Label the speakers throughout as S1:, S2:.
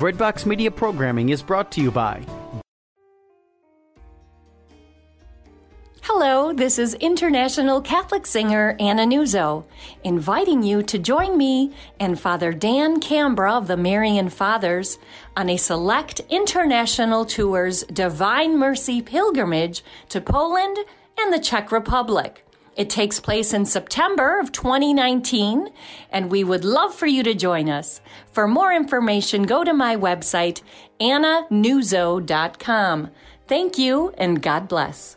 S1: Breadbox Media programming is brought to you by...
S2: Hello, this is international Catholic singer Anna Nuzzo, inviting you to join me and Father Dan Cambra of the Marian Fathers on a select international tour's Divine Mercy pilgrimage to Poland and the Czech Republic. It takes place in September of 2019, and we would love for you to join us. For more information, go to my website, annanuzzo.com. Thank you, and God bless.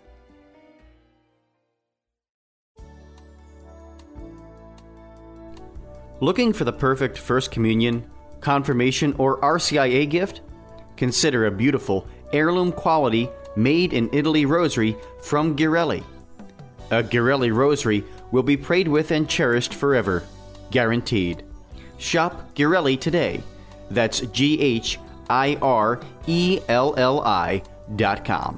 S1: Looking for the perfect First Communion, Confirmation, or RCIA gift? Consider a beautiful, heirloom quality, made-in-Italy rosary from Ghirelli. A Ghirelli rosary will be prayed with and cherished forever, guaranteed. Shop Ghirelli today. That's GHIRELLI.com.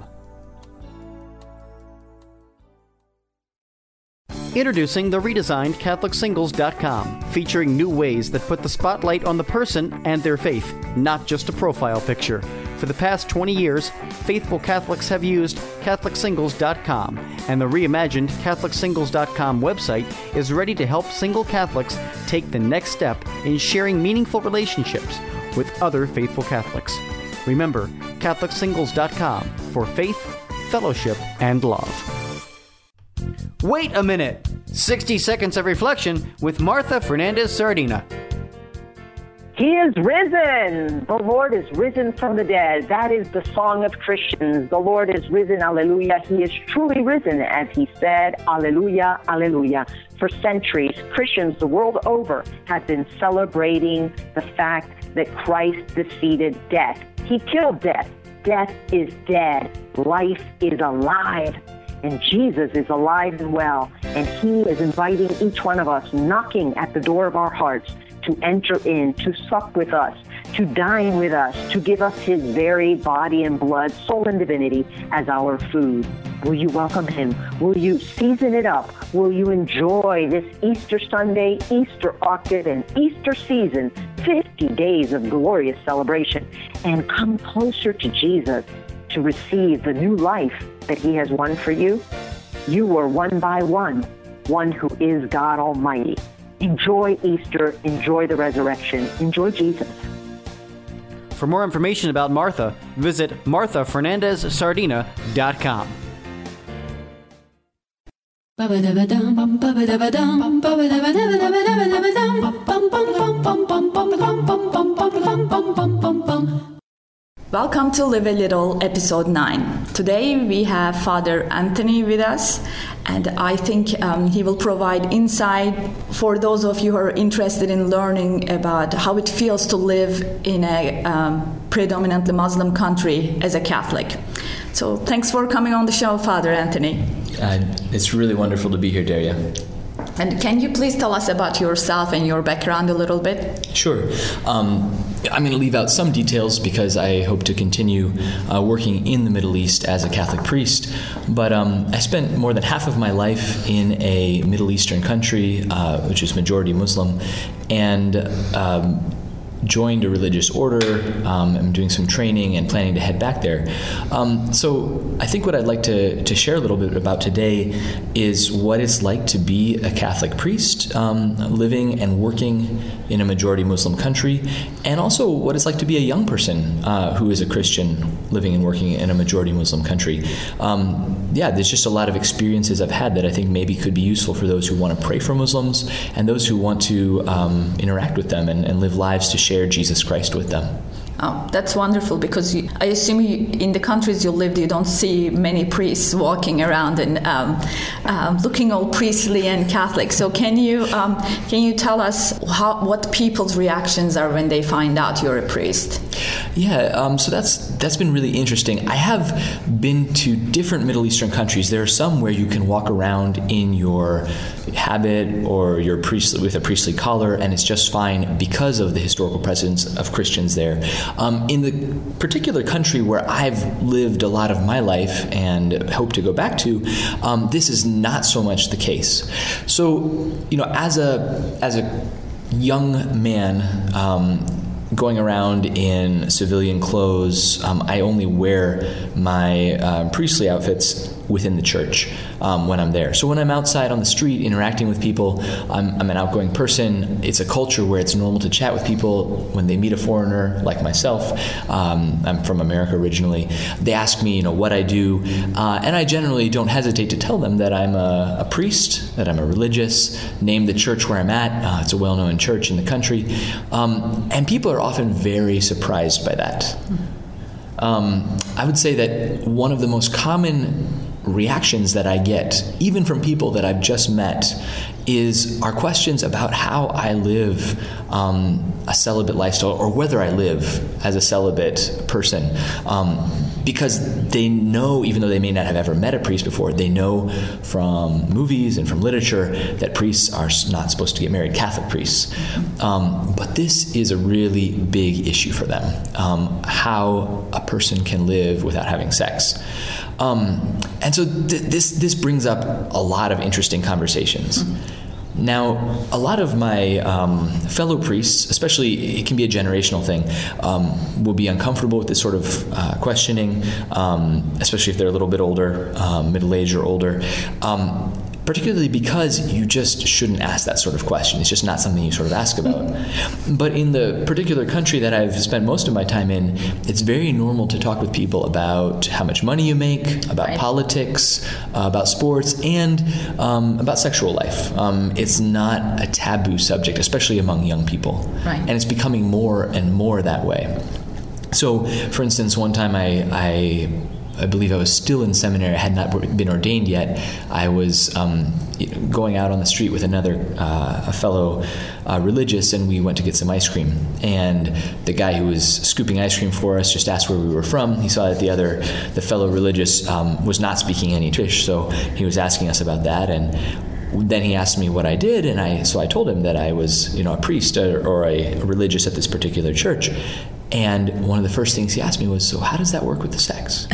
S1: Introducing the redesigned CatholicSingles.com, featuring new ways that put the spotlight on the person and their faith, not just a profile picture. For the past 20 years, faithful Catholics have used CatholicSingles.com, and the reimagined CatholicSingles.com website is ready to help single Catholics take the next step in sharing meaningful relationships with other faithful Catholics. Remember, CatholicSingles.com for faith, fellowship, and love. Wait a minute! 60 Seconds of Reflection with Martha Fernandez Sardina.
S3: He is risen. The Lord is risen from the dead. That is the song of Christians. The Lord is risen. Alleluia. He is truly risen, as he said. Alleluia. Alleluia. For centuries, Christians the world over have been celebrating the fact that Christ defeated death. He killed death. Death is dead. Life is alive. And Jesus is alive and well. And he is inviting each one of us, knocking at the door of our hearts, to enter in, to sup with us, to dine with us, to give us his very body and blood, soul and divinity as our food. Will you welcome him? Will you season it up? Will you enjoy this Easter Sunday, Easter octave, and Easter season, 50 days of glorious celebration, and come closer to Jesus to receive the new life that he has won for you? You were won by one who is God Almighty. Enjoy Easter, enjoy the resurrection, enjoy Jesus.
S1: For more information about Martha, visit marthafernandezsardina.com.
S4: Welcome to Live a Little, episode 9. Today we have Father Anthony with us, and I think he will provide insight for those of you who are interested in learning about how it feels to live in a predominantly Muslim country as a Catholic. So thanks for coming on the show, Father Anthony.
S5: It's really wonderful to be here, Daria.
S4: And can you please tell us about yourself and your background a little bit?
S5: Sure. I'm going to leave out some details because I hope to continue working in the Middle East as a Catholic priest. But I spent more than half of my life in a Middle Eastern country, which is majority Muslim, and joined a religious order. I'm doing some training and planning to head back there. So I think what I'd like to share a little bit about today is what it's like to be a Catholic priest living and working in a majority Muslim country, and also what it's like to be a young person who is a Christian living and working in a majority Muslim country. There's just a lot of experiences I've had that I think maybe could be useful for those who want to pray for Muslims and those who want to interact with them and live lives to share Jesus Christ with them.
S4: Oh, that's wonderful, because I assume in the countries you lived, you don't see many priests walking around and looking all priestly and Catholic. So can you tell us what people's reactions are when they find out you're a priest?
S5: Yeah, so that's been really interesting. I have been to different Middle Eastern countries. There are some where you can walk around in your habit or your with a priestly collar, and it's just fine because of the historical presence of Christians there. In the particular country where I've lived a lot of my life and hope to go back to, this is not so much the case. So, as a young man, going around in civilian clothes. I only wear my priestly outfits within the church when I'm there. So when I'm outside on the street interacting with people, I'm an outgoing person. It's a culture where it's normal to chat with people when they meet a foreigner like myself. I'm from America originally. They ask me, what I do, and I generally don't hesitate to tell them that I'm a priest, that I'm a religious, name the church where I'm at. It's a well-known church in the country. And people are often very surprised by that. I would say that one of the most common reactions that I get, even from people that I've just met, are questions about how I live a celibate lifestyle, or whether I live as a celibate person. Because they know, even though they may not have ever met a priest before, they know from movies and from literature that priests are not supposed to get married, Catholic priests. But this is a really big issue for them, how a person can live without having sex. And so this brings up a lot of interesting conversations. Now, a lot of my fellow priests, especially, it can be a generational thing, will be uncomfortable with this sort of questioning, especially if they're a little bit older, middle-aged or older, particularly because you just shouldn't ask that sort of question. It's just not something you sort of ask about. But in the particular country that I've spent most of my time in, it's very normal to talk with people about how much money you make, about politics, about sports, and about sexual life. It's not a taboo subject, especially among young people. Right. And it's becoming more and more that way. So, for instance, one time I believe I was still in seminary. I had not been ordained yet. I was going out on the street with a fellow religious, and we went to get some ice cream. And the guy who was scooping ice cream for us just asked where we were from. He saw that the fellow religious was not speaking any Yiddish, so he was asking us about that. And then he asked me what I did, and so I told him that I was, a priest or a religious at this particular church. And one of the first things he asked me was, so how does that work with the sex?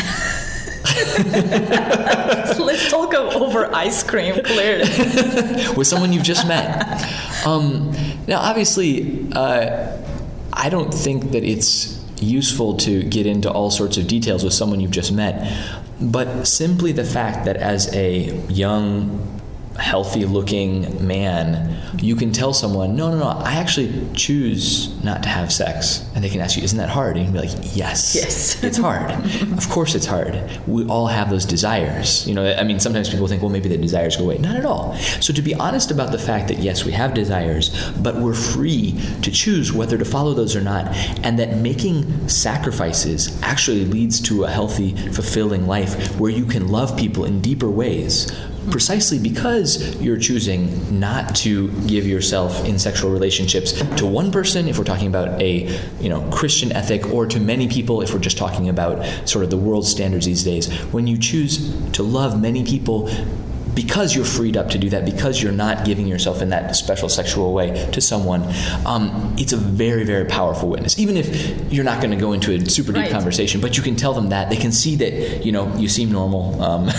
S4: So let's talk over ice cream, clearly.
S5: With someone you've just met. Now, obviously, I don't think that it's useful to get into all sorts of details with someone you've just met, but simply the fact that as a young, healthy-looking man, you can tell someone, no, I actually choose not to have sex. And they can ask you, isn't that hard? And you can be like, yes, it's hard. Of course it's hard. We all have those desires. Sometimes people think, well, maybe the desires go away. Not at all. So to be honest about the fact that, yes, we have desires, but we're free to choose whether to follow those or not, and that making sacrifices actually leads to a healthy, fulfilling life where you can love people in deeper ways, precisely because you're choosing not to give yourself in sexual relationships to one person, if we're talking about a Christian ethic, or to many people, if we're just talking about sort of the world standards these days. When you choose to love many people because you're freed up to do that, because you're not giving yourself in that special sexual way to someone, it's a very, very powerful witness. Even if you're not going to go into a super deep conversation, but you can tell them that. They can see that, you seem normal.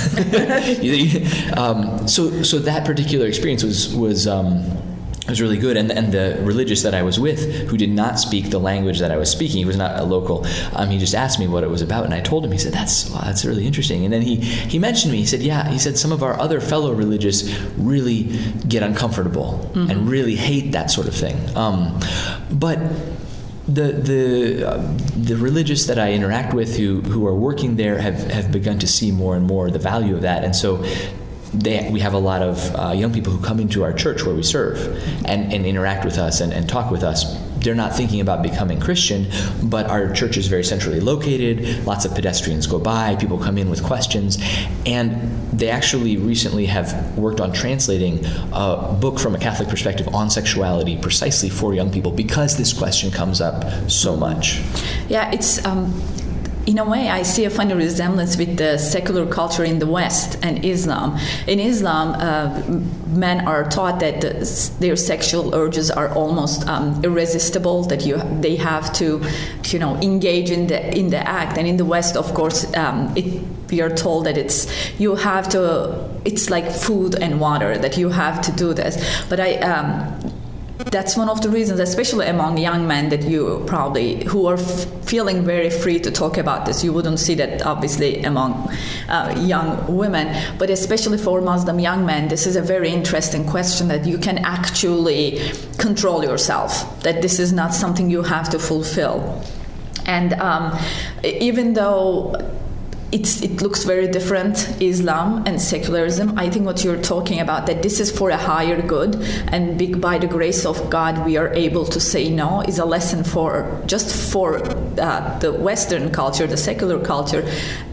S5: So that particular experience was really good. And the religious that I was with, who did not speak the language that I was speaking, he was not a local, he just asked me what it was about, and I told him. He said, that's really interesting. And then he mentioned me. He said, some of our other fellow religious really get uncomfortable and really hate that sort of thing. But the religious that I interact with who are working there have begun to see more and more the value of that. And so we have a lot of young people who come into our church where we serve and interact with us and talk with us. They're not thinking about becoming Christian, but our church is very centrally located. Lots of pedestrians go by. People come in with questions. And they actually recently have worked on translating a book from a Catholic perspective on sexuality precisely for young people, because this question comes up so much.
S4: Yeah, it's... in a way, I see a funny resemblance with the secular culture in the West and Islam. In Islam, men are taught that their sexual urges are almost irresistible, that they have to, engage in the act. And in the West, of course, we are told that it's like food and water, that you have to do this. But that's one of the reasons, especially among young men, that you probably, who are feeling very free to talk about this. You wouldn't see that obviously among young women, but especially for Muslim young men, this is a very interesting question, that you can actually control yourself, that this is not something you have to fulfill. And even though it looks very different, Islam and secularism, I think what you're talking about, that this is for a higher good, and by the grace of God we are able to say no, is a lesson for the Western culture, the secular culture,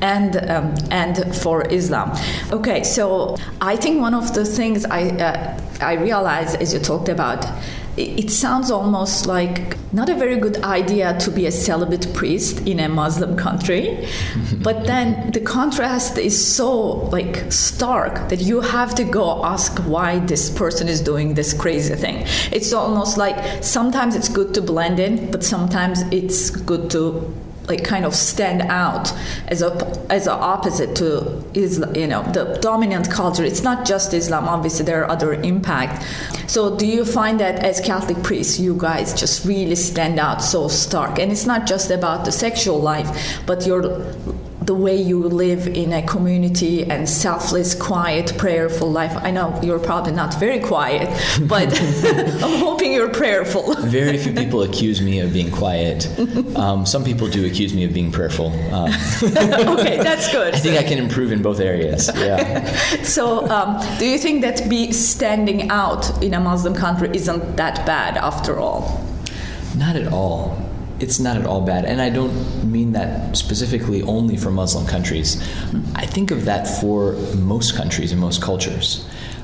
S4: and for Islam. Okay, so I think one of the things I realized as you talked about, it sounds almost like not a very good idea to be a celibate priest in a Muslim country, but then the contrast is so stark that you have to go ask why this person is doing this crazy thing. It's almost like sometimes it's good to blend in, but sometimes it's good to kind of stand out as a opposite to Islam, the dominant culture. It's not just Islam, obviously there are other impacts. So do you find that as Catholic priests, you guys just really stand out so stark? And it's not just about the sexual life, but the way you live in a community and selfless, quiet, prayerful life. I know you're probably not very quiet, but I'm hoping you're prayerful.
S5: Very few people accuse me of being quiet. Some people do accuse me of being prayerful.
S4: Okay, that's good.
S5: I think I can improve in both areas. Yeah.
S4: So do you think that standing out in a Muslim country isn't that bad after all?
S5: Not at all. It's not at all bad. And I don't mean that specifically only for Muslim countries. I think of that for most countries and most cultures.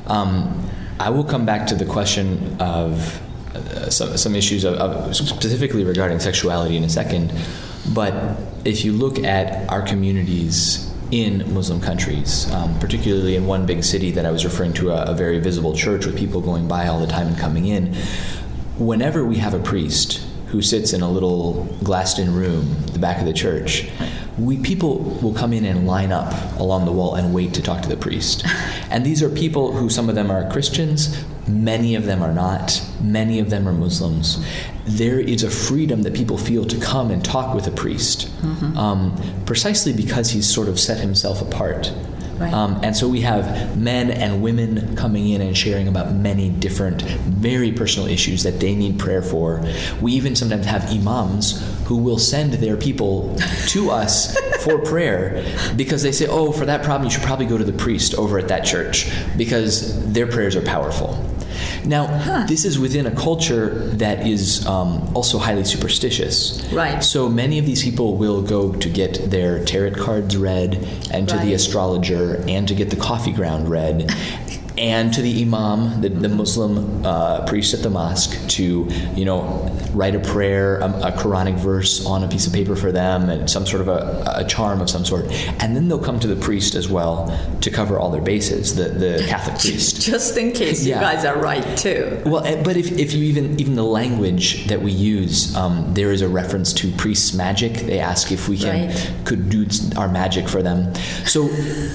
S5: I will come back to the question of some issues of specifically regarding sexuality in a second. But if you look at our communities in Muslim countries, particularly in one big city that I was referring to, a very visible church with people going by all the time and coming in, whenever we have a priest who sits in a little glassed-in room, the back of the church, people will come in and line up along the wall and wait to talk to the priest. And these are people who, some of them are Christians, many of them are not, many of them are Muslims. There is a freedom that people feel to come and talk with a priest, precisely because he's sort of set himself apart. Right. And so we have men and women coming in and sharing about many different, very personal issues that they need prayer for. We even sometimes have imams who will send their people to us for prayer because they say, oh, for that problem, you should probably go to the priest over at that church because their prayers are powerful. Now, this is within a culture that is also highly superstitious.
S4: Right.
S5: So many of these people will go to get their tarot cards read, and to the astrologer, and to get the coffee ground read, and to the imam, the Muslim priest at the mosque, to write a prayer, a Quranic verse on a piece of paper for them, and some sort of a charm of some sort. And then they'll come to the priest as well to cover all their bases, the Catholic priest.
S4: Just in case you guys are right too.
S5: Well, but if you even the language that we use, there is a reference to priest's magic. They ask if we could do our magic for them. So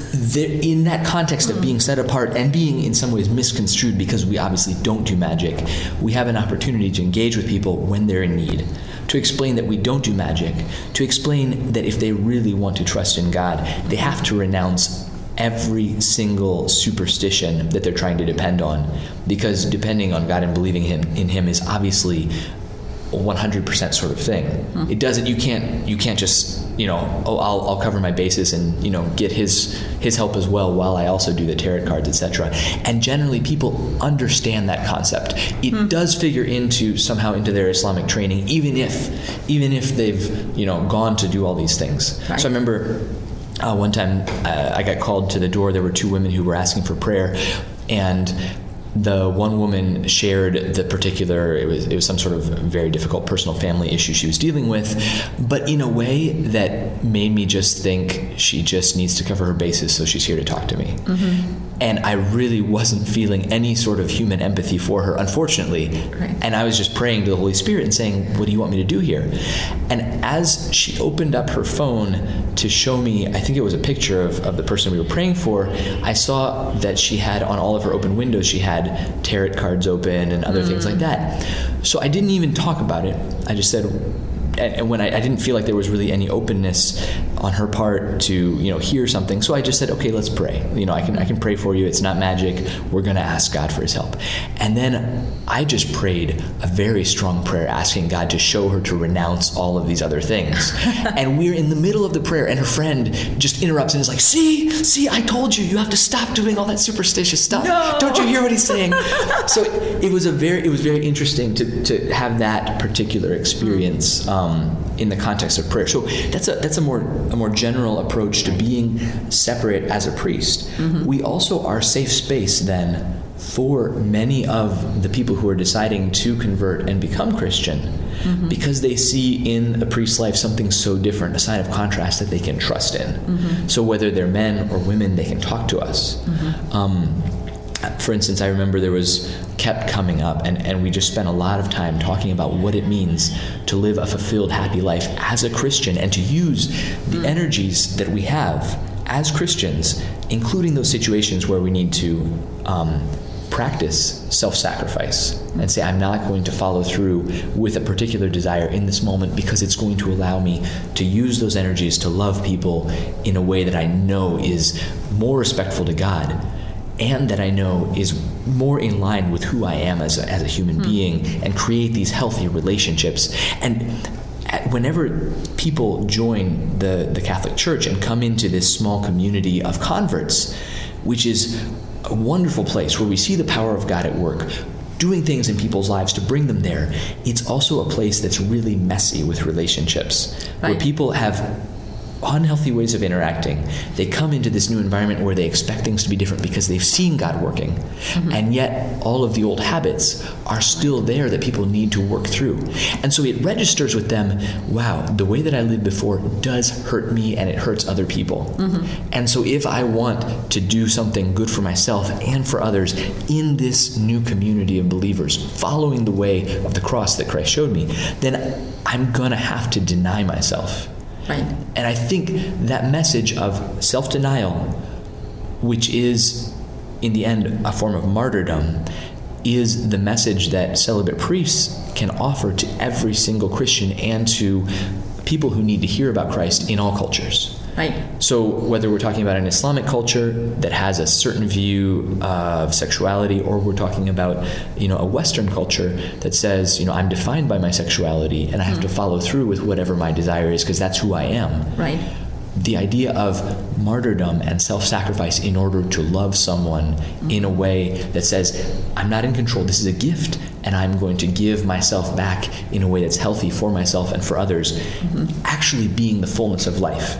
S5: in that context of being set apart and being in some ways misconstrued because we obviously don't do magic, we have an opportunity to engage with people when they're in need, to explain that we don't do magic, to explain that if they really want to trust in God, they have to renounce every single superstition that they're trying to depend on, because depending on God and believing in Him is obviously a 100% sort of thing. It doesn't. You can't just I'll cover my bases and get his help as well while I also do the tarot cards, etc. And generally, people understand that concept. It does figure somehow into their Islamic training, even if they've gone to do all these things. Right. So I remember one time I got called to the door. There were two women who were asking for prayer, and the one woman shared the particular, it was some sort of very difficult personal family issue she was dealing with, but in a way that made me just think she just needs to cover her bases, so she's here to talk to me. And I really wasn't feeling any sort of human empathy for her, unfortunately.
S4: Right.
S5: And I was just praying to the Holy Spirit and saying, what do you want me to do here? And as she opened up her phone to show me, I think it was a picture of the person we were praying for, I saw that she had, on all of her open windows, she had tarot cards open and other things like that. So I didn't even talk about it. I just said, and when I didn't feel like there was really any openness on her part to, hear something, so I just said, okay, let's pray. I can pray for you. It's not magic. We're going to ask God for his help. And then I just prayed a very strong prayer asking God to show her to renounce all of these other things. And we're in the middle of the prayer, and her friend just interrupts and is like, see, I told you have to stop doing all that superstitious stuff.
S4: No.
S5: Don't you hear what he's saying? So it was very interesting to have that particular experience in the context of prayer. So that's a more general approach to being separate as a priest. We also are safe space then for many of the people who are deciding to convert and become Christian, because they see in a priest's life something so different, a sign of contrast that they can trust in. So whether they're men or women, they can talk to us. For instance, I remember there kept coming up, and we just spent a lot of time talking about what it means to live a fulfilled, happy life as a Christian, and to use the energies that we have as Christians, including those situations where we need to practice self-sacrifice and say, I'm not going to follow through with a particular desire in this moment because it's going to allow me to use those energies to love people in a way that I know is more respectful to God, and that I know is more in line with who I am as a human being, and create these healthy relationships. And whenever people join the Catholic Church and come into this small community of converts, which is a wonderful place where we see the power of God at work, doing things in people's lives to bring them there, it's also a place that's really messy with relationships, where people have unhealthy ways of interacting. They come into this new environment where they expect things to be different because they've seen God working. And yet all of the old habits are still there that people need to work through. And so it registers with them, wow, the way that I lived before does hurt me, and it hurts other people. And so if I want to do something good for myself and for others in this new community of believers, following the way of the cross that Christ showed me, then I'm going to have to deny myself.
S4: Right.
S5: And I think that message of self-denial, which is, in the end, a form of martyrdom, is the message that celibate priests can offer to every single Christian and to people who need to hear about Christ in all cultures.
S4: Right.
S5: So whether we're talking about an Islamic culture that has a certain view of sexuality, or we're talking about, a Western culture that says, I'm defined by my sexuality and I have to follow through with whatever my desire is because that's who I am.
S4: Right.
S5: The idea of martyrdom and self-sacrifice in order to love someone in a way that says, I'm not in control, this is a gift, and I'm going to give myself back in a way that's healthy for myself and for others, actually being the fullness of life.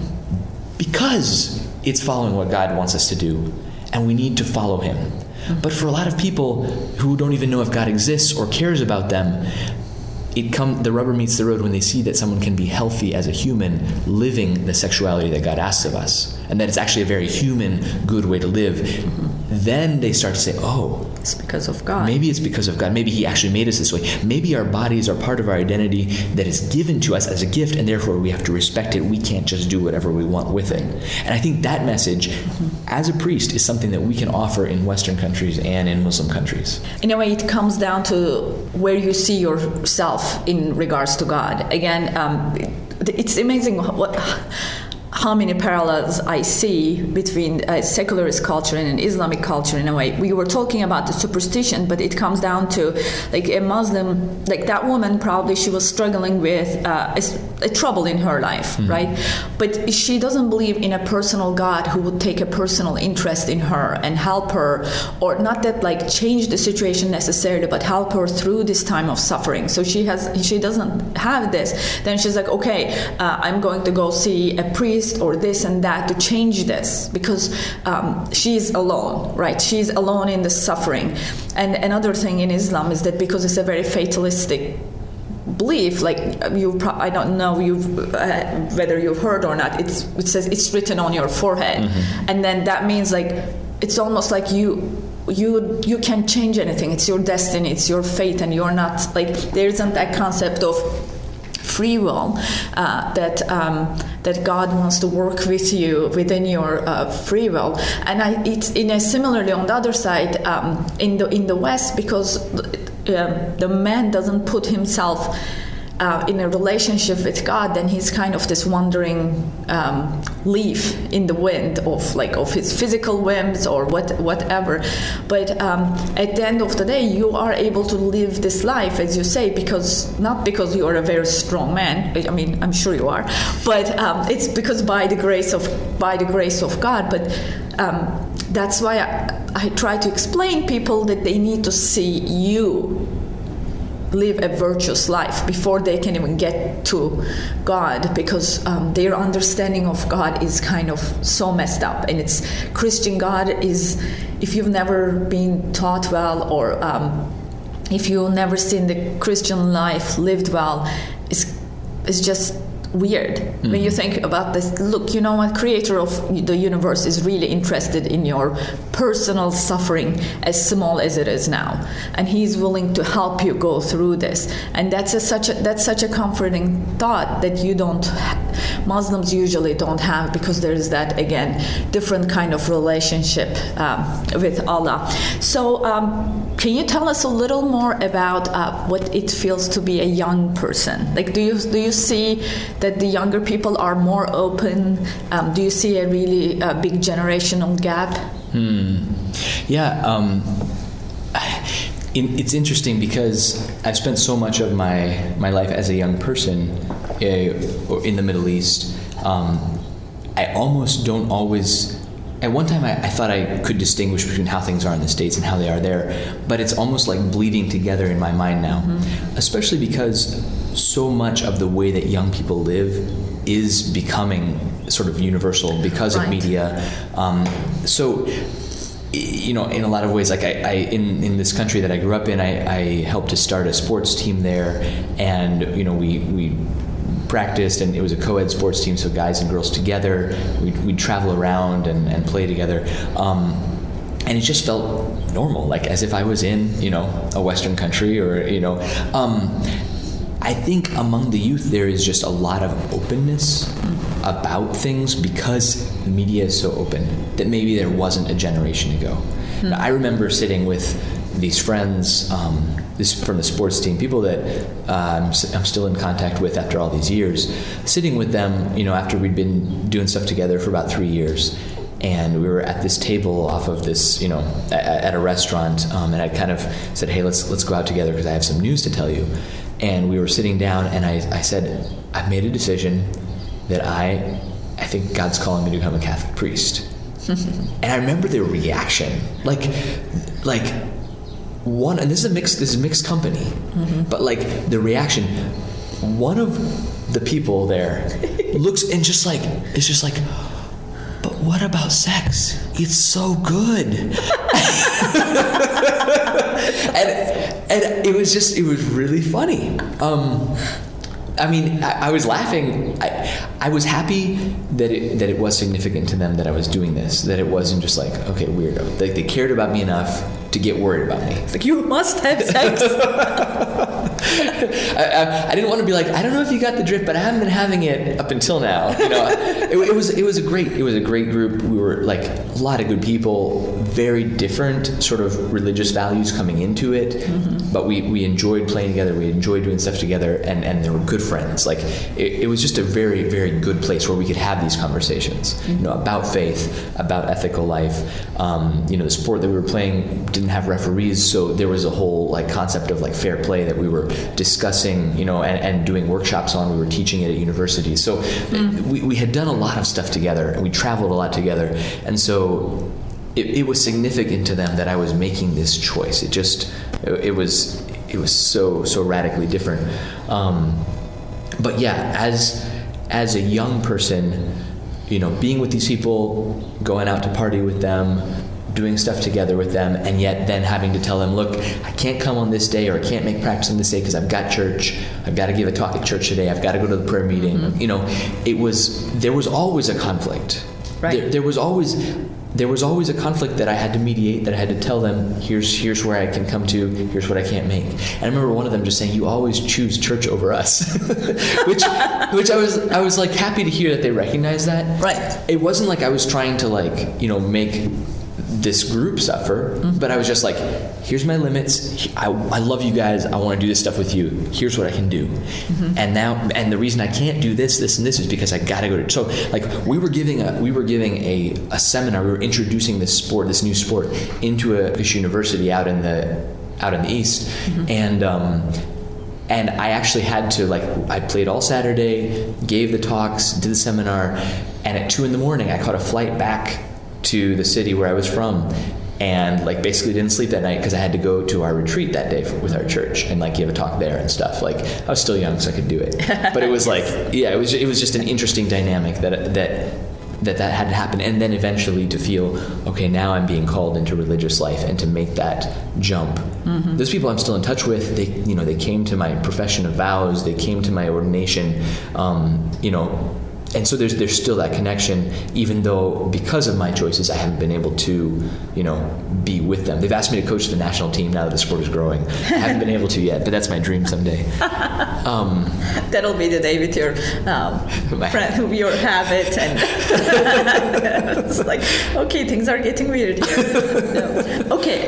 S5: Because it's following what God wants us to do, and we need to follow him. But for a lot of people who don't even know if God exists or cares about them, the rubber meets the road when they see that someone can be healthy as a human, living the sexuality that God asks of us, and that it's actually a very human, good way to live. Then they start to say,
S4: it's because of God.
S5: Maybe it's because of God. Maybe he actually made us this way. Maybe our bodies are part of our identity that is given to us as a gift, and therefore we have to respect it. We can't just do whatever we want with it. And I think that message, as a priest, is something that we can offer in Western countries and in Muslim countries.
S4: In a way, it comes down to where you see yourself in regards to God. Again, it's amazing how many parallels I see between a secularist culture and an Islamic culture in a way. We were talking about the superstition, but it comes down to a Muslim, that woman, probably she was struggling with a trouble in her life, right? But she doesn't believe in a personal God who would take a personal interest in her and help her, or not that change the situation necessarily, but help her through this time of suffering. So she doesn't have this. Then she's like, okay, I'm going to go see a priest or this and that to change this, because she's alone, right? She's alone in the suffering. And another thing in Islam is that because it's a very fatalistic belief, like I don't know whether you've heard or not. It says it's written on your forehead, and then that means like it's almost like you can't change anything. It's your destiny. It's your fate, and you're not like there isn't that concept of free will that God wants to work with you within your free will. And it's in a similarly on the other side in the West, because the man doesn't put himself in a relationship with God, then he's kind of this wandering leaf in the wind of his physical whims or whatever. But at the end of the day, you are able to live this life, as you say, not because you are a very strong man. I mean, I'm sure you are, but it's because by the grace of God. But that's why I try to explain people that they need to see you live a virtuous life before they can even get to God, because their understanding of God is kind of so messed up. And it's Christian God is, if you've never been taught well, or if you've never seen the Christian life lived well, it's just weird. When you think about this, look, you know what, creator of the universe is really interested in your personal suffering, as small as it is now, and he's willing to help you go through this. And that's such a comforting thought that Muslims usually don't have, because there is that, again, different kind of relationship with Allah. So can you tell us a little more about what it feels to be a young person? Like, do you see that the younger people are more open? Do you see a really big generational gap?
S5: Yeah, it's interesting because I've spent so much of my life as a young person in the Middle East. I almost don't always. At one time, I thought I could distinguish between how things are in the States and how they are there, but it's almost like bleeding together in my mind now, especially because so much of the way that young people live is becoming sort of universal because of media. So, you know, in a lot of ways, like in this country that I grew up in, I helped to start a sports team there, and you know, we practiced, and it was a co-ed sports team, so guys and girls together. We'd travel around and play together, and it just felt normal, like as if I was in, you know, a Western country, or you know. I think among the youth there is just a lot of openness about things because the media is so open that maybe there wasn't a generation ago. Now, I remember sitting with these friends from the sports team, people that I'm still in contact with after all these years, sitting with them, you know, after we'd been doing stuff together for about 3 years. And we were at this table off of this, you know, at a restaurant, and I kind of said, hey, let's go out together because I have some news to tell you. And we were sitting down, and I said, I've made a decision that I think God's calling me to become a Catholic priest. And I remember their reaction, like one, and this is mixed company, but like the reaction, one of the people there looks and just like, but what about sex? It's so good. and it was really funny. I mean, I was laughing. I was happy that it was significant to them that I was doing this, that it wasn't just like, okay, weirdo. Like, they cared about me enough to get worried about me. It's like, you must have sex. I didn't want to be like, I don't know if you got the drift, but I haven't been having it up until now. You know, it was a great group. We were like a lot of good people, very different sort of religious values coming into it, but we enjoyed playing together. We enjoyed doing stuff together, and they were good friends. Like it was just a very, very good place where we could have these conversations, you know, about faith, about ethical life. You know, the sport that we were playing didn't have referees, so there was a whole like concept of like fair play that we were discussing, you know, and doing workshops on. We were teaching it at universities. So we had done a lot of stuff together, and we traveled a lot together. And so it was significant to them that I was making this choice. It was so radically different. But yeah, as a young person, you know, being with these people, going out to party with them, doing stuff together with them, and yet then having to tell them, look, I can't come on this day, or I can't make practice on this day because I've got church. I've got to give a talk at church today. I've got to go to the prayer meeting.
S4: Mm-hmm.
S5: You know, there was always a conflict.
S4: Right.
S5: There was always a conflict that I had to mediate, that I had to tell them, here's where I can come to, here's what I can't make. And I remember one of them just saying, you always choose church over us, which I was like happy to hear that they recognize that.
S4: Right.
S5: It wasn't like I was trying to make this group suffer, but I was just like, here's my limits. I love you guys. I want to do this stuff with you. Here's what I can do. And the reason I can't do this, and this is because I got to go to. So like we were giving a seminar. We were introducing this new sport into a Christian university out in the East, and I actually had to I played all Saturday, gave the talks, did the seminar, and at 2 a.m. I caught a flight back to the city where I was from, and basically didn't sleep that night because I had to go to our retreat that day with our church and give a talk there and stuff. I was still young, so I could do it, but it was it was just an interesting dynamic that had to happen, and then eventually to feel, okay, now I'm being called into religious life, and to make that jump. Those people I'm still in touch with, they came to my profession of vows, they came to my ordination, and so there's still that connection, even though because of my choices I haven't been able to, be with them. They've asked me to coach the national team now that the sport is growing. I haven't been able to yet, but that's my dream someday.
S4: That'll be the day with your friend who you have it, and it's like, okay, things are getting weird here. No. Okay,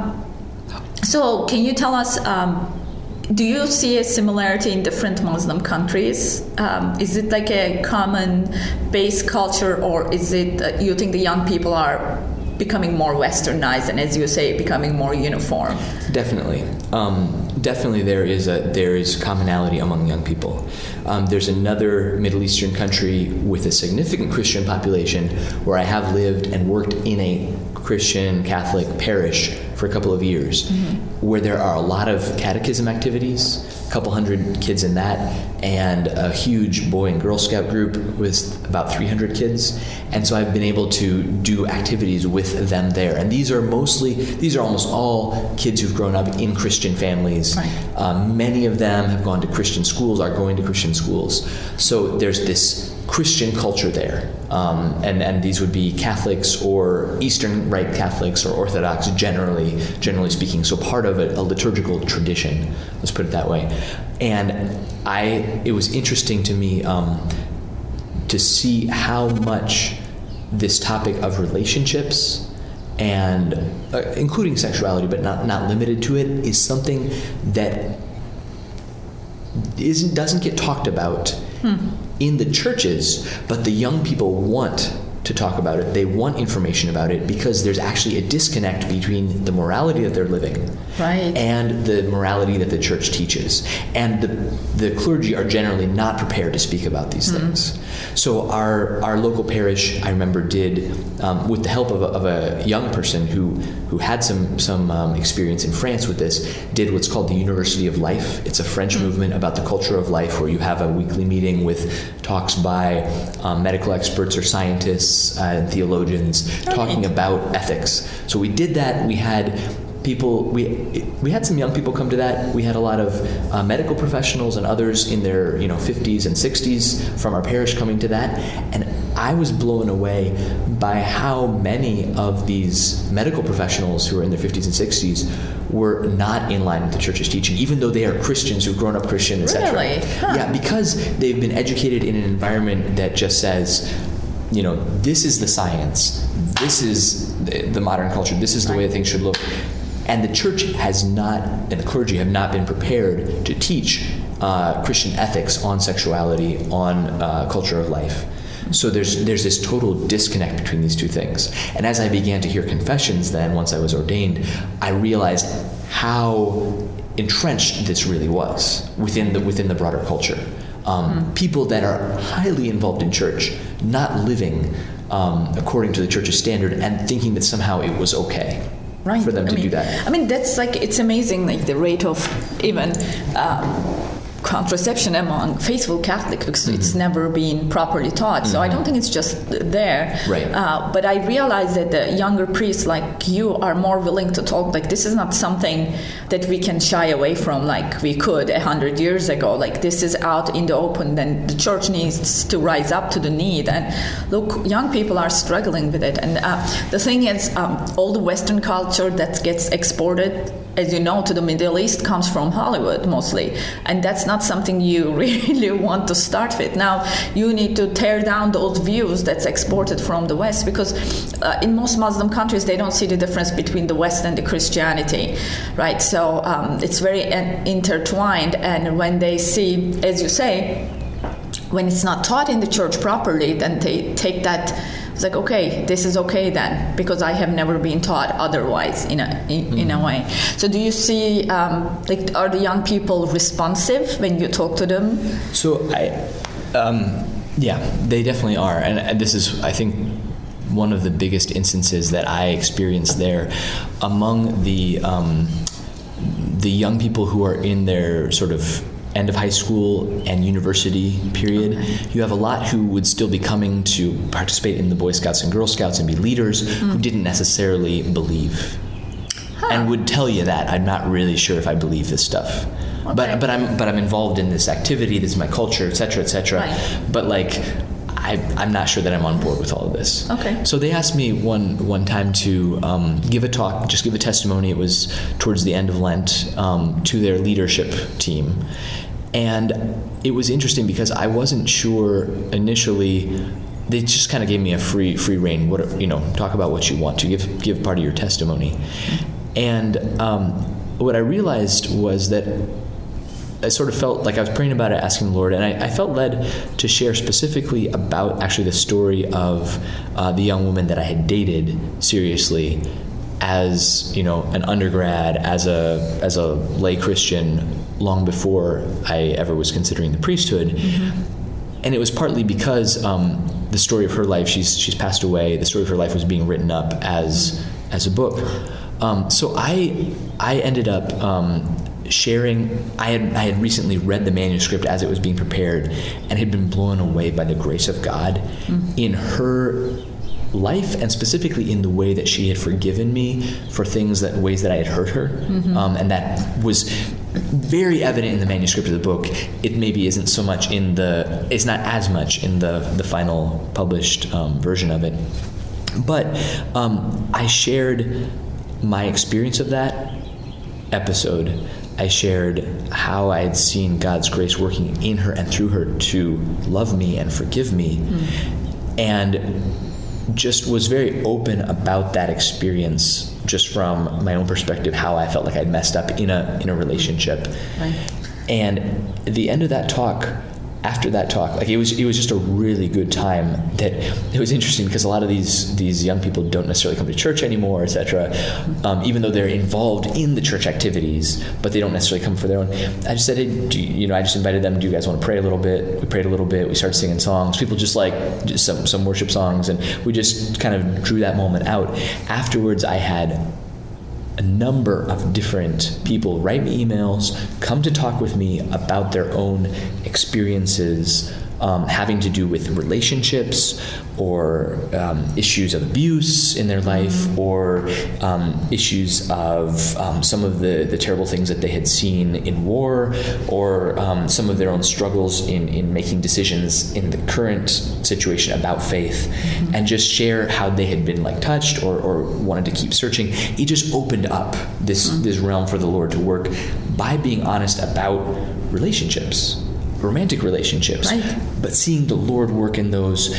S4: so can you tell us? Do you see a similarity in different Muslim countries? Is it like a common base culture, or is it you think the young people are becoming more westernized and, as you say, becoming more uniform?
S5: Definitely. Definitely there is commonality among young people. There's another Middle Eastern country with a significant Christian population where I have lived and worked in a Christian Catholic parish for a couple of years, where there are a lot of catechism activities, a couple hundred kids in that, and a huge Boy and Girl Scout group with about 300 kids. And so I've been able to do activities with them there. And these are almost all kids who've grown up in Christian families. Right. Many of them have gone to Christian schools, are going to Christian schools. So there's this Christian culture there. And these would be Catholics or Eastern Rite Catholics or Orthodox, generally speaking. So part of a liturgical tradition, let's put it that way. And it was interesting to me to see how much this topic of relationships and including sexuality, but not limited to it, is something that doesn't get talked about in the churches, but the young people want to talk about it. They want information about it because there's actually a disconnect between the morality that they're living and the morality that the church teaches. And the clergy are generally not prepared to speak about these things. So our local parish, I remember, did, with the help of a young person who had some experience in France with this, did what's called the University of Life. It's a French movement about the culture of life, where you have a weekly meeting with talks by medical experts or scientists and theologians talking about ethics. So we did that. We had people, we had some young people come to that. We had a lot of medical professionals and others in their 50s and 60s from our parish coming to that. And I was blown away by how many of these medical professionals who are in their 50s and 60s were not in line with the church's teaching, even though they are Christians who've grown up Christian, etc.
S4: Really? Huh.
S5: Yeah, because they've been educated in an environment that just says, this is the science, this is the modern culture, this is the way things should look. And the church and the clergy have not been prepared to teach Christian ethics on sexuality, on culture of life. So there's this total disconnect between these two things. And as I began to hear confessions then, once I was ordained, I realized how entrenched this really was within the broader culture. People that are highly involved in church, not living according to the church's standard, and thinking that somehow it was okay for them to do that.
S4: I mean, that's it's amazing, the rate of even contraception among faithful Catholics because it's never been properly taught. So I don't think it's just there.
S5: Right.
S4: But I realize that the younger priests like you are more willing to talk. Like, this is not something that we can shy away from like we could 100 years ago. Like, this is out in the open. Then the church needs to rise up to the need. And look, young people are struggling with it. And the thing is, all the Western culture that gets exported, as you know, to the Middle East comes from Hollywood mostly. And that's not something you really want to start with. Now, you need to tear down those views that's exported from the West, because in most Muslim countries, they don't see the difference between the West and the Christianity, right? So it's very intertwined. And when they see, as you say, when it's not taught in the church properly, then they take that. It's like, okay, this is okay then, because I have never been taught otherwise in a way. So do you see, like, are the young people responsive when you talk to them?
S5: So yeah, they definitely are. And this is, I think, one of the biggest instances that I experienced there among the young people who are in their sort of end of high school and university period. You have a lot who would still be coming to participate in the Boy Scouts and Girl Scouts and be leaders who didn't necessarily believe, and would tell you that I'm not really sure if I believe this stuff. Okay. But I'm involved in this activity. This is my culture, etc., etc. Right. But like, I'm not sure that I'm on board with all of this.
S4: Okay.
S5: So they asked me one time to give a talk, just give a testimony. It was towards the end of Lent to their leadership team. And it was interesting because I wasn't sure initially. They just kind of gave me a free rein. Talk about what you want to give part of your testimony. And what I realized was that I sort of felt like I was praying about it, asking the Lord, and I felt led to share specifically about actually the story of the young woman that I had dated seriously as, an undergrad, as a lay Christian, long before I ever was considering the priesthood. Mm-hmm. And it was partly because the story of her life, she's passed away, the story of her life was being written up as a book. So I ended up sharing. I had recently read the manuscript as it was being prepared and had been blown away by the grace of God in her life, and specifically in the way that she had forgiven me for ways that I had hurt her. And that was very evident in the manuscript of the book. It maybe isn't so much it's not as much in the final published version of it. But I shared my experience of that episode. I shared how I had seen God's grace working in her and through her to love me and forgive me, and just was very open about that experience, just from my own perspective, how I felt like I'd messed up in a relationship. Right. And at the end of that talk, after that talk, like it was just a really good time. That it was interesting because a lot of these young people don't necessarily come to church anymore, etc. Even though they're involved in the church activities, but they don't necessarily come for their own. I just said, hey, I just invited them. Do you guys want to pray a little bit? We prayed a little bit. We started singing songs. People just some worship songs, and we just kind of drew that moment out. Afterwards, I had a number of different people write me emails, come to talk with me about their own experiences having to do with relationships or issues of abuse in their life, or issues of some of the terrible things that they had seen in war, or some of their own struggles in making decisions in the current situation about faith, and just share how they had been touched or wanted to keep searching. It just opened up this realm for the Lord to work by being honest about relationships, romantic relationships, right, but seeing the Lord work in those,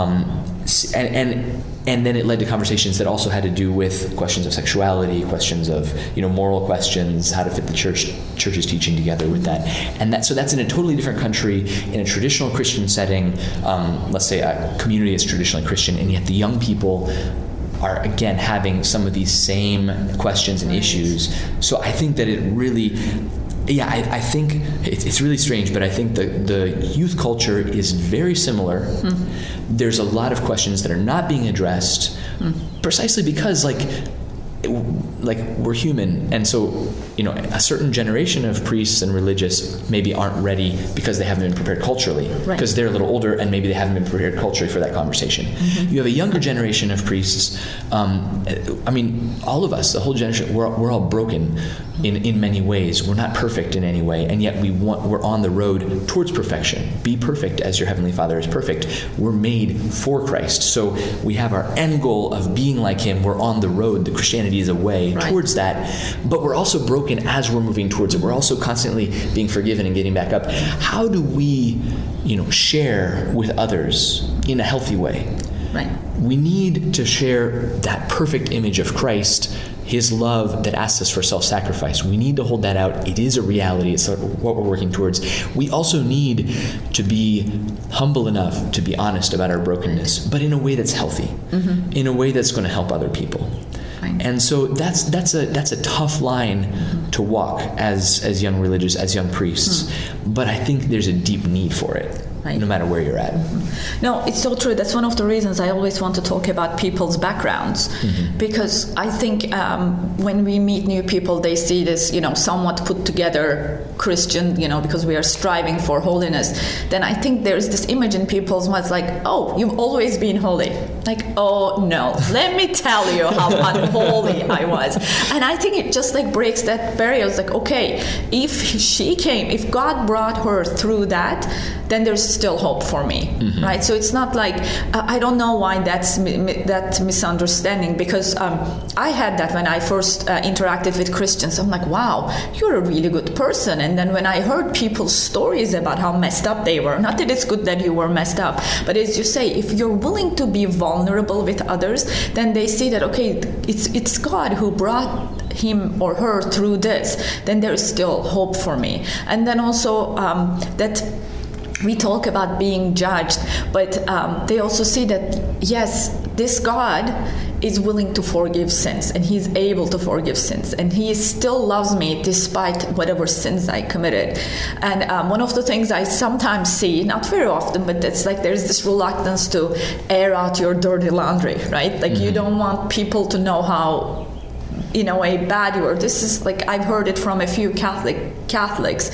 S5: and then it led to conversations that also had to do with questions of sexuality, questions of moral questions, how to fit the church's teaching together with that, and so that's in a totally different country, in a traditional Christian setting. Let's say a community is traditionally Christian, and yet the young people are again having some of these same questions and issues. So I think that it really. Yeah, I think it's really strange, but I think the youth culture is very similar. There's a lot of questions that are not being addressed, precisely because like we're human, and so a certain generation of priests and religious maybe aren't ready because they haven't been prepared culturally, because they're a little older and maybe they haven't been prepared culturally for that conversation. You have a younger generation of priests. All of us, the whole generation, we're all broken in many ways. We're not perfect in any way, and yet we're on the road towards perfection. Be perfect as your heavenly Father is perfect. We're made for Christ, so we have our end goal of being like Him. We're on the road. The Christianity is a way towards that, but we're also broken as we're moving towards it. We're also constantly being forgiven and getting back up. How do we, share with others in a healthy way?
S4: Right.
S5: We need to share that perfect image of Christ, His love that asks us for self-sacrifice. We need to hold that out. It is a reality. It's what we're working towards. We also need to be humble enough to be honest about our brokenness, but in a way that's healthy, in a way that's going to help other people. And so that's a tough line to walk as young religious, as young priests. But I think there's a deep need for it. No matter where you're at.
S4: No, it's so true. That's one of the reasons I always want to talk about people's backgrounds, because I think when we meet new people, they see this, somewhat put together Christian, because we are striving for holiness. Then I think there's this image in people's minds like, oh, you've always been holy. Like, oh no, let me tell you how unholy I was. And I think it just breaks that barrier. It's like, okay, if God brought her through that, then there's still hope for me, right? So it's not like, I don't know why that's that misunderstanding, because I had that when I first interacted with Christians. I'm like, wow, you're a really good person. And then when I heard people's stories about how messed up they were, not that it's good that you were messed up, but as you say, if you're willing to be vulnerable with others, then they see that, okay, it's God who brought him or her through this, then there is still hope for me. And then also that we talk about being judged, but they also see that, yes, this God is willing to forgive sins, and He's able to forgive sins, and He still loves me despite whatever sins I committed. And one of the things I sometimes see, not very often, but it's like there's this reluctance to air out your dirty laundry, right? Like you don't want people to know how, in a way, bad you are. This is like, I've heard it from a few Catholics.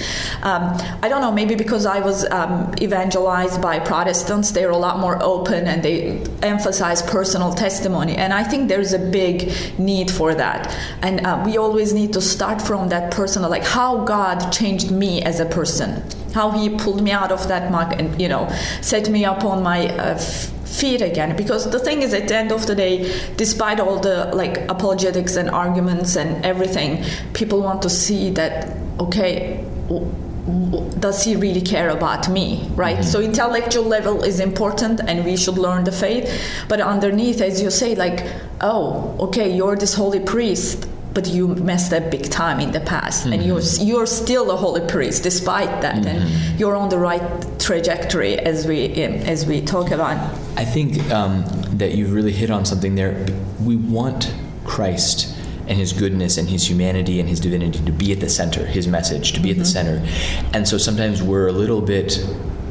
S4: I don't know, maybe because I was evangelized by Protestants, they're a lot more open and they emphasize personal testimony. And I think there's a big need for that. And we always need to start from that personal, like how God changed me as a person, how He pulled me out of that muck and, set me up on my feet again. Because the thing is, at the end of the day, despite all the apologetics and arguments and everything, people want to see that, okay, does He really care about me, right? So intellectual level is important and we should learn the faith, but underneath, as you say, oh, okay, you're this holy priest, but you messed up big time in the past, and you're still a holy priest despite that, and you're on the right trajectory as we talk about.
S5: I think that you've really hit on something there. We want Christ and His goodness and His humanity and His divinity to be at the center, His message to be at the center, and so sometimes we're a little bit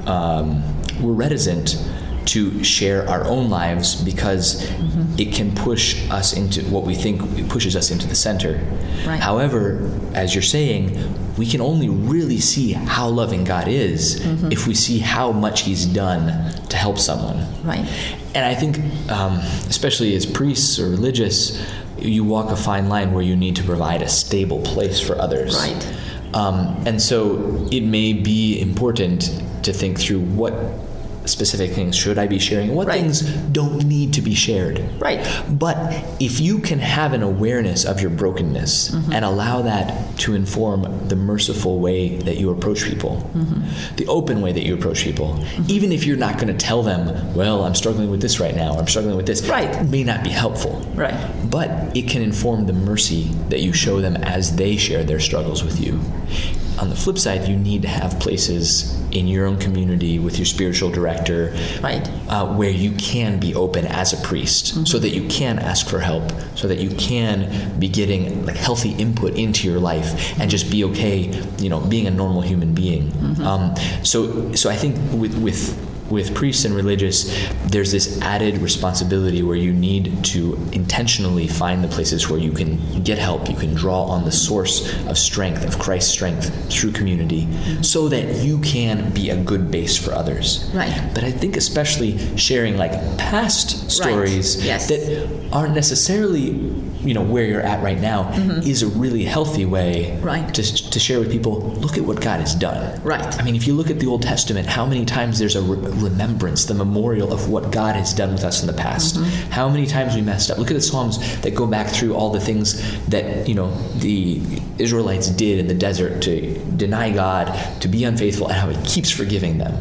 S5: we're reticent to share our own lives because it can push us into what we think pushes us into the center.
S4: Right.
S5: However, as you're saying, we can only really see how loving God is if we see how much He's done to help someone.
S4: Right.
S5: And I think, especially as priests or religious, you walk a fine line where you need to provide a stable place for others.
S4: Right.
S5: And so it may be important to think through what specific things should I be sharing, what things don't need to be shared.
S4: Right.
S5: But if you can have an awareness of your brokenness and allow that to inform the merciful way that you approach people, the open way that you approach people, even if you're not going to tell them, well, I'm struggling with this right now, I'm struggling with this, it may not be helpful.
S4: Right.
S5: But it can inform the mercy that you show them as they share their struggles with you. On the flip side, you need to have places in your own community with your spiritual director where you can be open as a priest so that you can ask for help, so that you can be getting healthy input into your life and just be okay, being a normal human being. So I think with with priests and religious, there's this added responsibility where you need to intentionally find the places where you can get help, you can draw on the source of strength, of Christ's strength through community, so that you can be a good base for others.
S4: Right.
S5: But I think especially sharing like past stories that aren't necessarily, where you're at right now is a really healthy way to share with people, look at what God has done.
S4: Right.
S5: I mean, if you look at the Old Testament, how many times there's a remembrance, the memorial of what God has done with us in the past. How many times we messed up. Look at the Psalms that go back through all the things that, the Israelites did in the desert to deny God, to be unfaithful, and how he keeps forgiving them.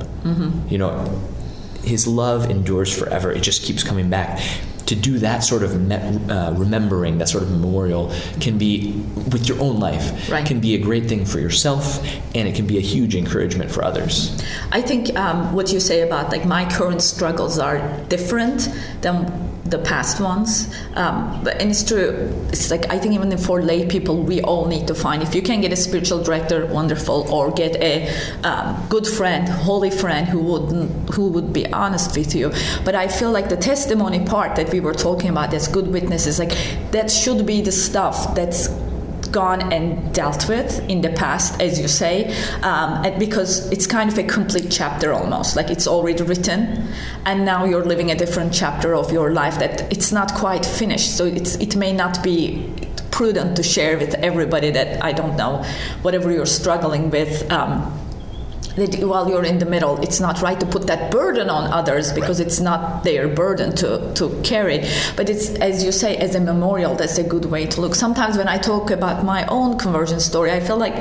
S5: His love endures forever. It just keeps coming back. To do that sort of remembering, that sort of memorial, can be, with your own life, can be a great thing for yourself, and it can be a huge encouragement for others.
S4: I think what you say about like my current struggles are different than the past ones, and it's true. It's like, I think even for lay people, we all need to find, if you can get a spiritual director, wonderful, or get a good friend, holy friend who would be honest with you. But I feel like the testimony part that we were talking about, that's good witnesses, like that should be the stuff that's gone and dealt with in the past, as you say, because it's kind of a complete chapter almost, like it's already written, and now you're living a different chapter of your life that it's not quite finished. So it may not be prudent to share with everybody that, I don't know, whatever you're struggling with, that while you're in the middle, it's not right to put that burden on others, because it's not their burden to carry. But it's, as you say, as a memorial, that's a good way to look. Sometimes when I talk about my own conversion story, I feel like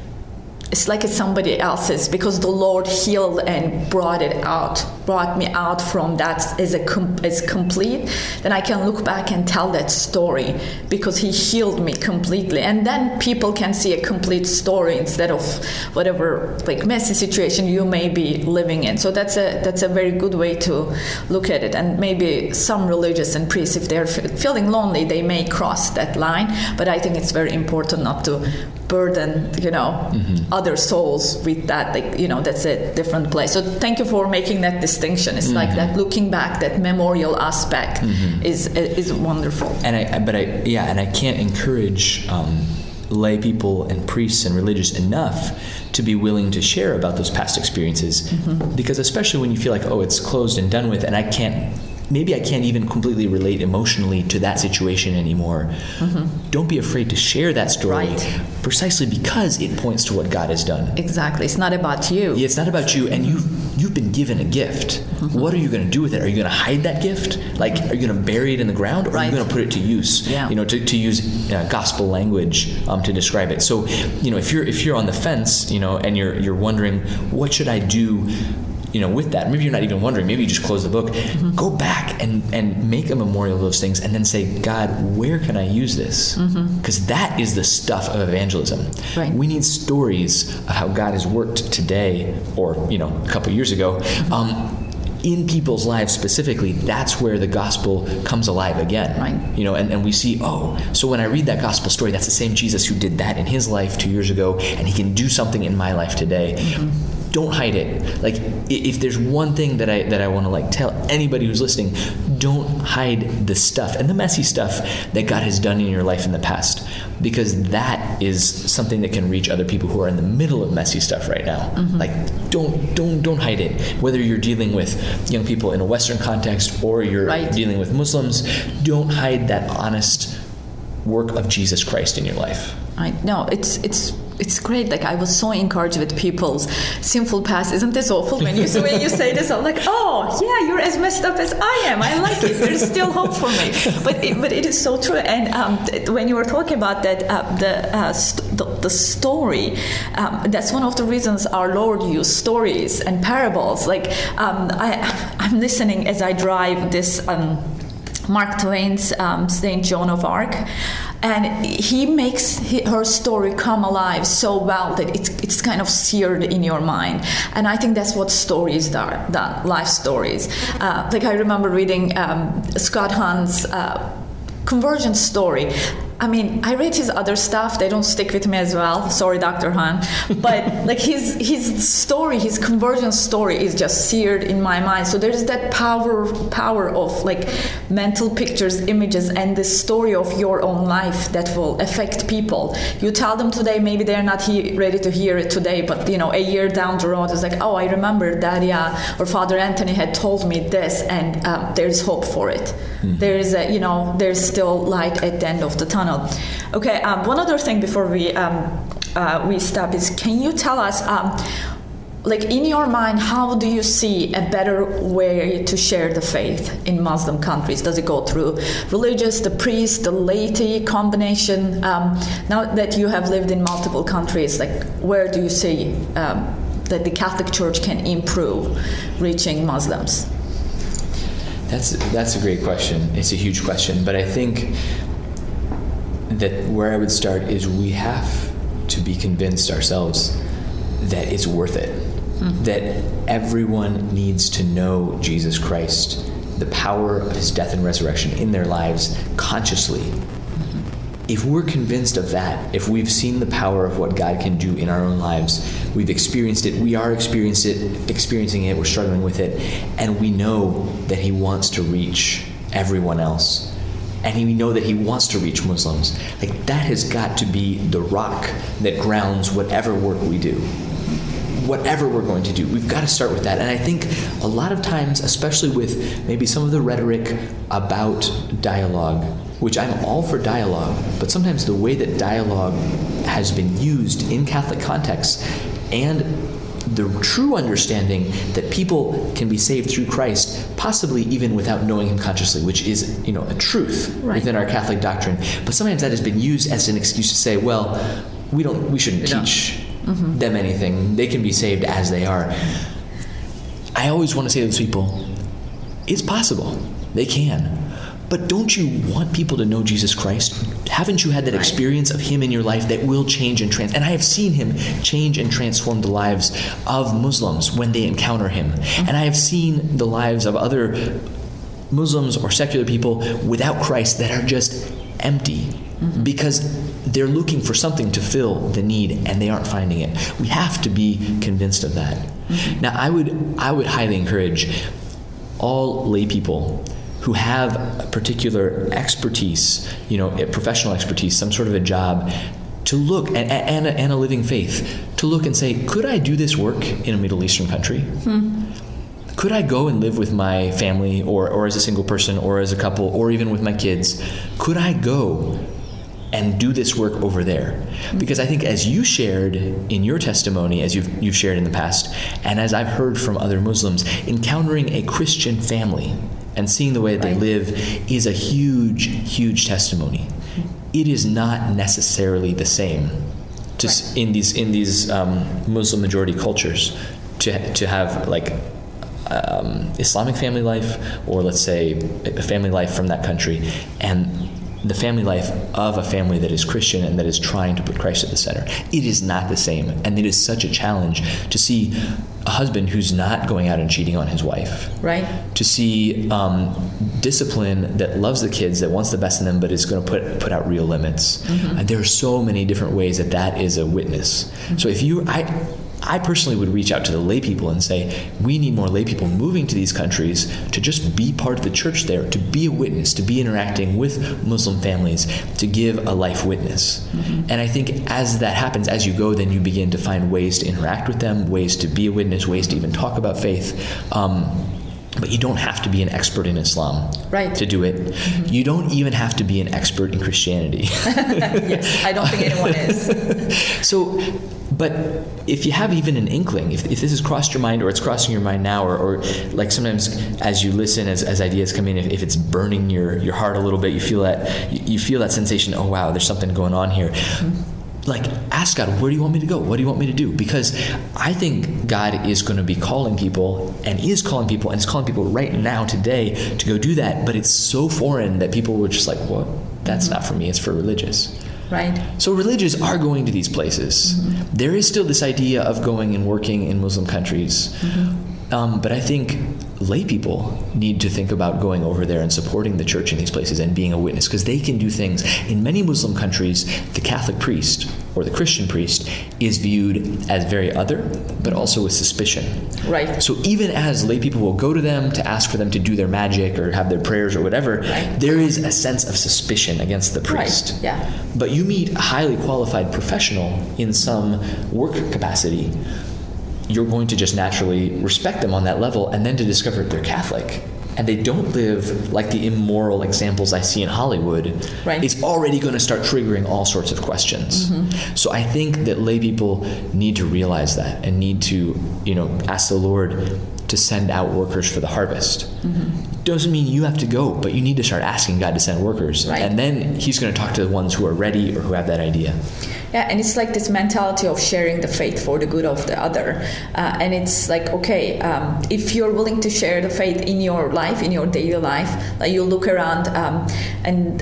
S4: it's somebody else's, because the Lord healed and brought me out from that as complete. Then I can look back and tell that story, because he healed me completely, and then people can see a complete story instead of whatever like messy situation you may be living in. So that's a very good way to look at it. And maybe some religious and priests, if they're feeling lonely, they may cross that line, but I think it's very important not to burden other souls with that, that's a different place. So thank you for making that distinction. It's like that looking back, that memorial aspect is wonderful.
S5: And I can't encourage lay people and priests and religious enough to be willing to share about those past experiences, because especially when you feel like, it's closed and done with, and I can't even completely relate emotionally to that situation anymore. Don't be afraid to share that story, precisely because it points to what God has done.
S4: Exactly. It's not about you.
S5: Yeah, it's not about you, and you've been given a gift. What are you going to do with it? Are you going to hide that gift? Like, are you going to bury it in the ground, or are you going to put it to use? Yeah. To use gospel language to describe it. So, if you're on the fence, and you're wondering, what should I do? With that, maybe you're not even wondering, maybe you just close the book, go back and make a memorial of those things, and then say, God, where can I use this? Because that is the stuff of evangelism. Right. We need stories of how God has worked today, or, a couple of years ago, in people's lives specifically. That's where the gospel comes alive again. Right. And we see, so when I read that gospel story, that's the same Jesus who did that in his life 2 years ago, and he can do something in my life today. Don't hide it. Like, if there's one thing that I want to tell anybody who's listening, don't hide the stuff and the messy stuff that God has done in your life in the past, because that is something that can reach other people who are in the middle of messy stuff right now. Like, don't hide it. Whether you're dealing with young people in a Western context or you're dealing with Muslims, don't hide that honest work of Jesus Christ in your life.
S4: No, it's great. Like, I was so encouraged with people's sinful past. Isn't this awful? When you say this, I'm like, you're as messed up as I am. I like it. There's still hope for me. But it is so true. And when you were talking about that, the story, that's one of the reasons our Lord used stories and parables. Like, I'm listening as I drive this Mark Twain's St. Joan of Arc. And he makes her story come alive so well that it's kind of seared in your mind. And I think that's what stories are, life stories. Like, I remember reading Scott Hahn's conversion story. I mean, I read his other stuff. They don't stick with me as well. Sorry, Dr. Han. But like his story, his conversion story is just seared in my mind. So there's that power of like mental pictures, images, and the story of your own life that will affect people. You tell them today, maybe they're not ready to hear it today, but a year down the road, it's like, oh, I remember that, or Father Anthony had told me this, and there's hope for it. There is there's still light at the end of the tunnel. Okay, one other thing before we stop is, can you tell us, like in your mind, how do you see a better way to share the faith in Muslim countries? Does it go through religious, the priest, the laity combination? Now that you have lived in multiple countries, like where do you see that the Catholic Church can improve reaching Muslims?
S5: That's a great question. It's a huge question, but I think that where I would start is we have to be convinced ourselves that it's worth it, that everyone needs to know Jesus Christ, the power of his death and resurrection in their lives consciously. If we're convinced of that, if we've seen the power of what God can do in our own lives, we've experienced it, we are experiencing it, we're struggling with it, and we know that he wants to reach everyone else, and we know that he wants to reach Muslims, like that has got to be the rock that grounds whatever work we do. Whatever we're going to do, we've got to start with that. And I think a lot of times, especially with maybe some of the rhetoric about dialogue, which I'm all for dialogue, but sometimes the way that dialogue has been used in Catholic contexts and the true understanding that people can be saved through Christ, possibly even without knowing him consciously, which is, a truth within our Catholic doctrine. But sometimes that has been used as an excuse to say, well, we shouldn't teach them anything. They can be saved as they are. I always want to say to those people, it's possible. They can. But don't you want people to know Jesus Christ? Haven't you had that experience of him in your life that will change and and I have seen him change and transform the lives of Muslims when they encounter him. And I have seen the lives of other Muslims or secular people without Christ that are just empty because they're looking for something to fill the need and they aren't finding it. We have to be convinced of that. Now, I would highly encourage all lay people who have a particular expertise, a professional expertise, some sort of a job, to look, and a living faith, to look and say, could I do this work in a Middle Eastern country? Could I go and live with my family or as a single person or as a couple or even with my kids? Could I go and do this work over there? Because I think as you shared in your testimony, as you've shared in the past, and as I've heard from other Muslims, encountering a Christian family and seeing the way that they live is a huge, huge testimony. It is not necessarily the same in these Muslim majority cultures to have like Islamic family life, or let's say a family life from that country, and the family life of a family that is Christian and that is trying to put Christ at the center. It is not the same. And it is such a challenge to see a husband who's not going out and cheating on his wife. Right. To see discipline that loves the kids, that wants the best in them, but is going to put out real limits. And there are so many different ways that is a witness. So if I personally would reach out to the lay people and say, we need more lay people moving to these countries to just be part of the church there, to be a witness, to be interacting with Muslim families, to give a life witness. And I think as that happens, as you go, then you begin to find ways to interact with them, ways to be a witness, ways to even talk about faith. But you don't have to be an expert in Islam to do it. You don't even have to be an expert in Christianity.
S4: Yes, I don't think anyone is.
S5: But if you have even an inkling, if this has crossed your mind, or it's crossing your mind now, or like sometimes as you listen, as ideas come in, if it's burning your heart a little bit, you feel that sensation, oh wow, there's something going on here. Like, ask God, where do you want me to go? What do you want me to do? Because I think God is going to be calling people, and is calling people right now, today, to go do that. But it's so foreign that people were just like, well, that's not for me. It's for religious. Right. So religious are going to these places. There is still this idea of going and working in Muslim countries. But I think lay people need to think about going over there and supporting the church in these places and being a witness, because they can do things. In many Muslim countries, the Catholic priest or the Christian priest is viewed as very other, but also with suspicion.
S4: Right.
S5: So even as lay people will go to them to ask for them to do their magic or have their prayers or whatever, there is a sense of suspicion against the priest.
S4: Right. Yeah.
S5: But you meet a highly qualified professional in some work capacity, you're going to just naturally respect them on that level, and then to discover they're Catholic and they don't live like the immoral examples I see in Hollywood, it's already going to start triggering all sorts of questions. Mm-hmm. So I think that lay people need to realize that and need to, ask the Lord to send out workers for the harvest. Mm-hmm. Doesn't mean you have to go, but you need to start asking God to send workers. Right. And then he's going to talk to the ones who are ready or who have that idea.
S4: Yeah, and it's like this mentality of sharing the faith for the good of the other. And it's like, okay, if you're willing to share the faith in your life, in your daily life, you look around and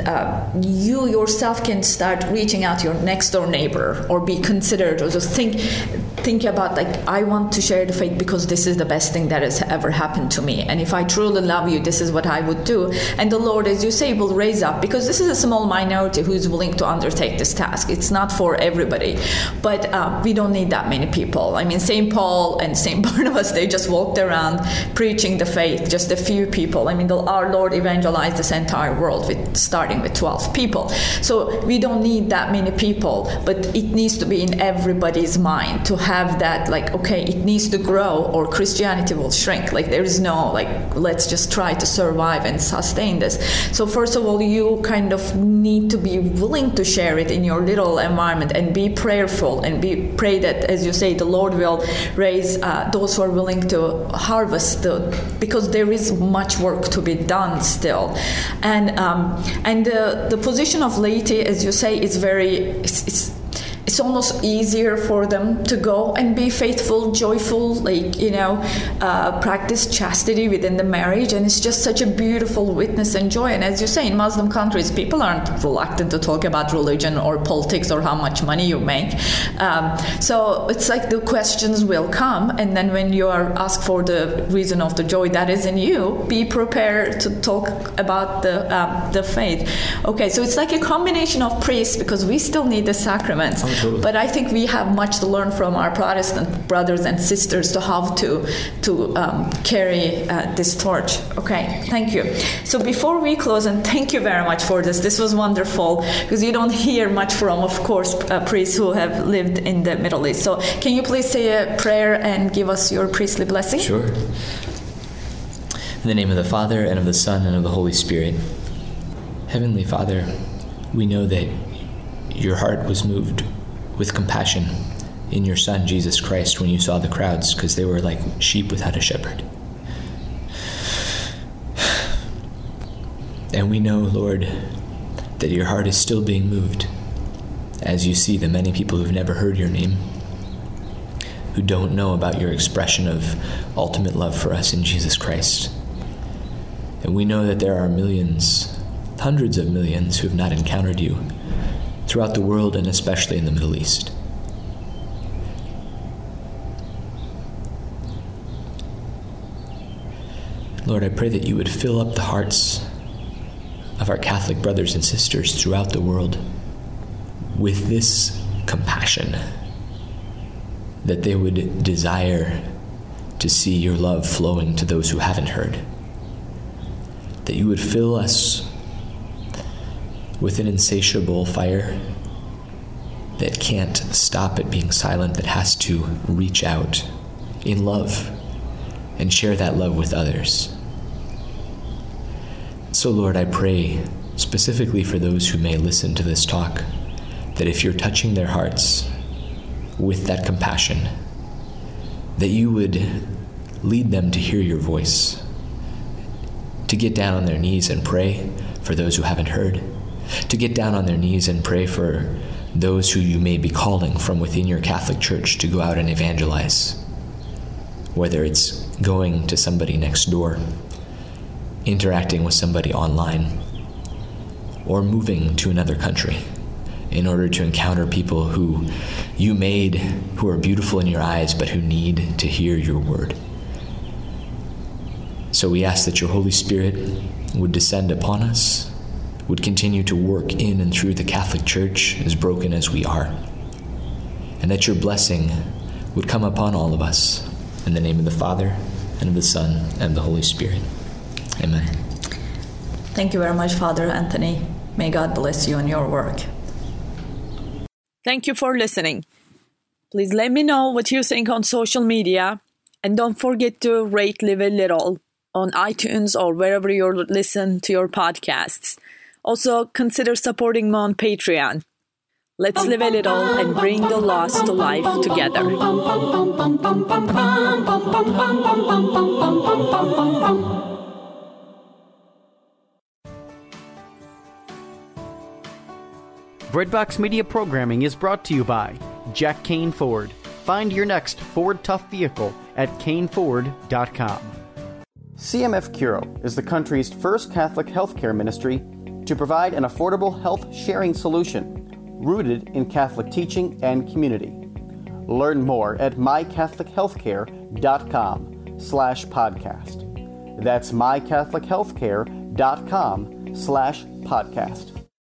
S4: you yourself can start reaching out to your next door neighbor or be considered, or just think about, like, I want to share the faith because this is the best thing that has ever happened to me. And if I truly love you, this is what I would do. And the Lord, as you say, will raise up, because this is a small minority who is willing to undertake this task. It's not for everybody, but we don't need that many people. I mean, St. Paul and St. Barnabas, they just walked around preaching the faith, just a few people. I mean, our Lord evangelized this entire world starting with 12 people. So we don't need that many people, but it needs to be in everybody's mind to have that, like, okay, it needs to grow or Christianity will shrink. Like, there is no, like, let's just try to survive and sustain this. So first of all, you kind of need to be willing to share it in your little environment and be prayerful and pray that, as you say, the Lord will raise those who are willing to harvest, because there is much work to be done still. And the position of laity, as you say, is very, it's almost easier for them to go and be faithful, joyful, practice chastity within the marriage. And it's just such a beautiful witness and joy. And as you say, in Muslim countries, people aren't reluctant to talk about religion or politics or how much money you make. So it's like the questions will come. And then when you are asked for the reason of the joy that is in you, be prepared to talk about the faith. Okay, so it's like a combination of priests, because we still need the sacraments. Totally. But I think we have much to learn from our Protestant brothers and sisters to how to carry this torch. Okay, thank you. So before we close, and thank you very much for this. This was wonderful, because you don't hear much from, of course, priests who have lived in the Middle East. So can you please say a prayer and give us your priestly blessing?
S5: Sure. In the name of the Father, and of the Son, and of the Holy Spirit. Heavenly Father, we know that your heart was moved with compassion in your Son, Jesus Christ, when you saw the crowds, because they were like sheep without a shepherd. And we know, Lord, that your heart is still being moved as you see the many people who've never heard your name, who don't know about your expression of ultimate love for us in Jesus Christ. And we know that there are millions, hundreds of millions, who have not encountered you throughout the world, and especially in the Middle East. Lord, I pray that you would fill up the hearts of our Catholic brothers and sisters throughout the world with this compassion, that they would desire to see your love flowing to those who haven't heard, that you would fill us with an insatiable fire that can't stop at being silent, that has to reach out in love and share that love with others. So, Lord, I pray specifically for those who may listen to this talk, that if you're touching their hearts with that compassion, that you would lead them to hear your voice, to get down on their knees and pray for those who haven't heard, to get down on their knees and pray for those who you may be calling from within your Catholic Church to go out and evangelize, whether it's going to somebody next door, interacting with somebody online, or moving to another country in order to encounter people who you made, who are beautiful in your eyes, but who need to hear your word. So we ask that your Holy Spirit would descend upon us, would continue to work in and through the Catholic Church, as broken as we are, and that your blessing would come upon all of us. In the name of the Father, and of the Son, and of the Holy Spirit. Amen.
S4: Thank you very much, Father Anthony. May God bless you in your work.
S6: Thank you for listening. Please let me know what you think on social media, and don't forget to rate Live a Little on iTunes or wherever you listen to your podcasts. Also, consider supporting me on Patreon. Let's live a little and bring the lost to life together.
S1: Breadbox Media programming is brought to you by Jack Kane Ford. Find your next Ford Tough vehicle at caneford.com. CMF Curo is the country's first Catholic healthcare ministry to provide an affordable health sharing solution rooted in Catholic teaching and community. Learn more at mycatholichealthcare.com/podcast. That's mycatholichealthcare.com/podcast.